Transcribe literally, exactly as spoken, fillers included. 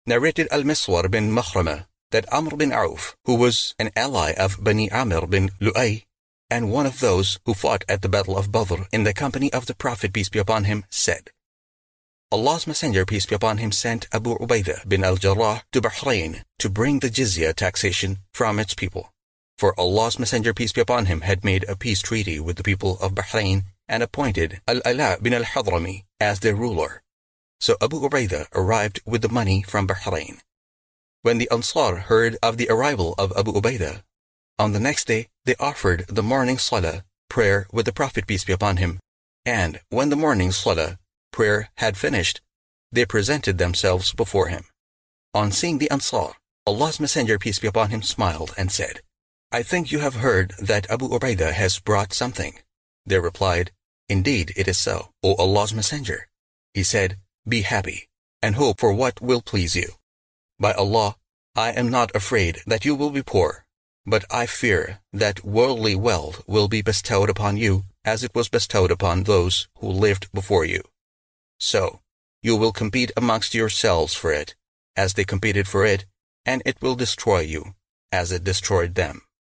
Narrated Al-Miswar bin Makhrama that Amr bin Auf, who was an ally of Bani Amr bin Lu'ay, and one of those who fought at the Battle of Badr in the company of the Prophet, peace be upon him, said, Allah's Messenger, peace be upon him, sent Abu Ubaidah bin al-Jarrah to Bahrain to bring the jizya taxation from its people. For Allah's Messenger, peace be upon him, had made a peace treaty with the people of Bahrain and appointed Al-Ala bin al-Hadrami as their ruler. So Abu Ubaidah arrived with the money from Bahrain. When the Ansar heard of the arrival of Abu Ubaidah, on the next day they offered the morning salah, prayer with the Prophet, peace be upon him, and when the morning salah, prayer had finished, they presented themselves before him. On seeing the Ansar, Allah's Messenger, peace be upon him, smiled and said, I think you have heard that Abu Ubaidah has brought something. They replied, Indeed, it is so, O Allah's Messenger. He said, Be happy, and hope for what will please you. By Allah, I am not afraid that you will be poor, but I fear that worldly wealth will be bestowed upon you as it was bestowed upon those who lived before you. So, you will compete amongst yourselves for it, as they competed for it, and it will destroy you, as it destroyed them.